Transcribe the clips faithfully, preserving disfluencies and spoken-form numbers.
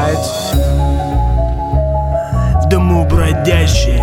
бывает в дыму бродящий.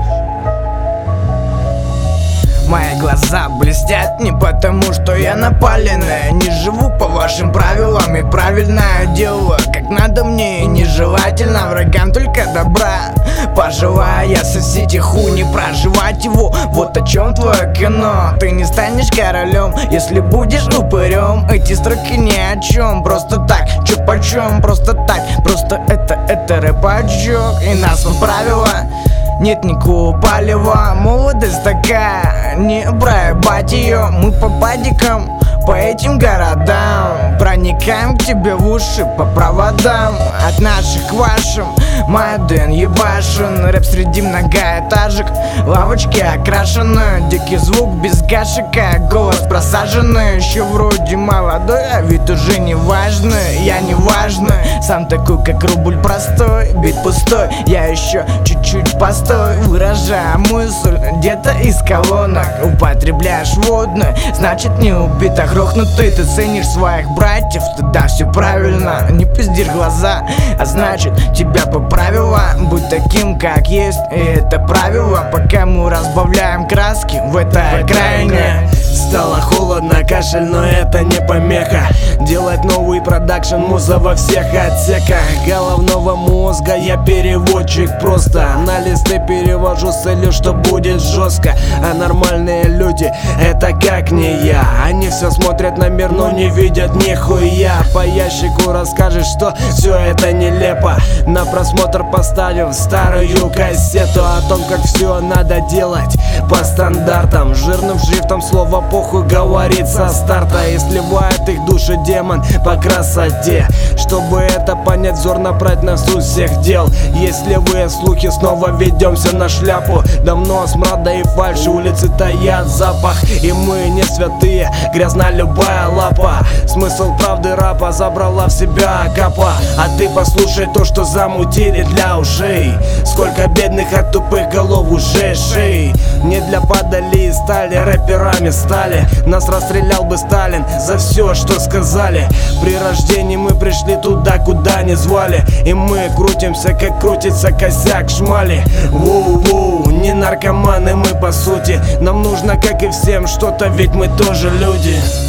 Мои глаза блестят не потому, что я напаленная. Не живу по вашим правилам и правильное дело как надо мне, и нежелательно врагам только добра. Пожелая я соседи хуй не проживать его. Вот о чем твое кино. Ты не станешь королем, если будешь упырем. Эти строки ни о чем, просто так, чё почем, просто так. Просто это, это рэп-отчёк, и нас правила. Нет никакого палева, молодость такая, не проебать ее. Мы по падикам, по этим городам, проникаем к тебе в уши по проводам. От наших к вашим, Майден ебашен. Рэп среди многоэтажек, лавочки окрашены. Дикий звук без гашика, голос просаженный. Еще вроде молодой, а вид уже не важный. Я не важный, сам такой как рубль простой. Бит пустой, я еще чуть-чуть постой. Выражая мысль где-то из колонок. Употребляешь водную, значит не убито грохнутый. Ты ценишь своих братьев, тогда все правильно. Не пиздишь глаза, а значит тебя поправила. Будь таким как есть, и это правило. Пока мы разбавляем краски в этой окраине. Стало холодно, кашель, но это не помеха. Делать новый продакшн, муза во всех отсеках головного мозга. Я переводчик просто, на листы перевожу с целью, что будет жестко. А нормальные люди, это как не я. Они все смотрят на мир, но не видят нихуя. По ящику расскажешь, что все это нелепо. На просмотр поставив старую кассету о том, как все надо делать по стандартам. Жирным шрифтом слово похуй говорит со старта. И сливает их души демон по красоте. Чтобы это понять, взор направить на суть всех дел. Если вы слухи, снова ведемся на шляпу. Давно смрада и фальши, улицы таят запах. И мы не святые, грязна любая лапа. Смысл правды рапа забрала в себя капа. А ты послушай то, что замутили для ушей. Сколько бедных от тупых голов уже шеи. Не для падали и стали рэперами стали. Нас расстрелял бы Сталин за все, что сказали. При рождении мы пришли туда, куда не звали. И мы крутимся, как крутится косяк шмали. Воу-воу, не наркоманы мы по сути. Нам нужно, как и всем, что-то, ведь мы тоже люди.